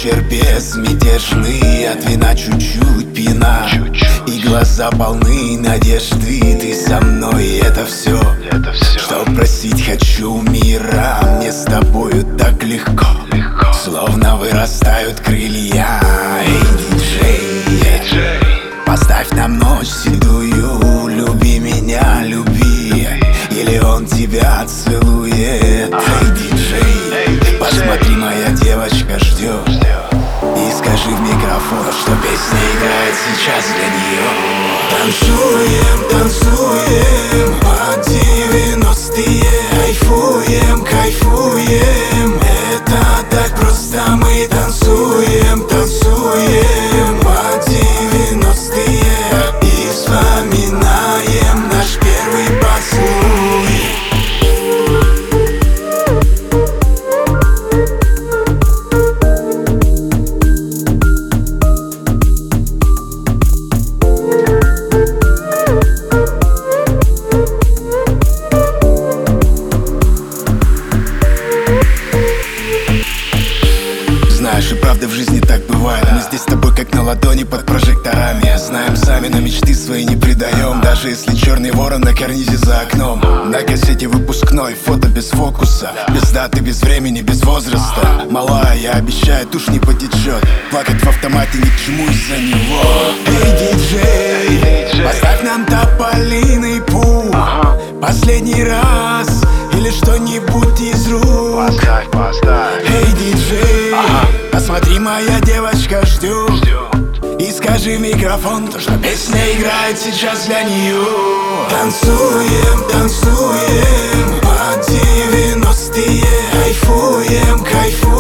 вечер безмятежный, от вина чуть-чуть пьяна, и глаза полны надежды. Ты со мной, это все, что просить хочу мира. Мне с тобою так легко, словно вырастают крылья. Эй, диджей, поставь нам ночь седую, люби меня, люби, или он тебя целует. Эй, диджей, посмотри, моя девочка ждет, и скажи в микрофон, что песня играет сейчас для нее. Танцуем, танцуем под 90-е, кайфуем, кайфуем. Это так просто, мы танцуем, танцуем под 90-е и вспоминаем наш первый поцелуй. Знаешь, и правда в жизни так бывает. Мы здесь с тобой как на ладони под прожекторами. Знаем сами, но мечты свои не предаем. Даже если черный ворон на карнизе за окном. На кассете выпускной, фото без фокуса, без даты, без времени, без возраста. Малая, я обещаю, тушь не потечет. Плакать в автомате ни к чему из-за него. Эй, диджей, поставь нам тополиный пух, последний раз, или что-нибудь из рук. Эй, диджей, посмотри, моя девочка ждет, и скажи в микрофон то, что песня играет сейчас для нее. Танцуем, танцуем под 90-е, кайфуем, кайфуем.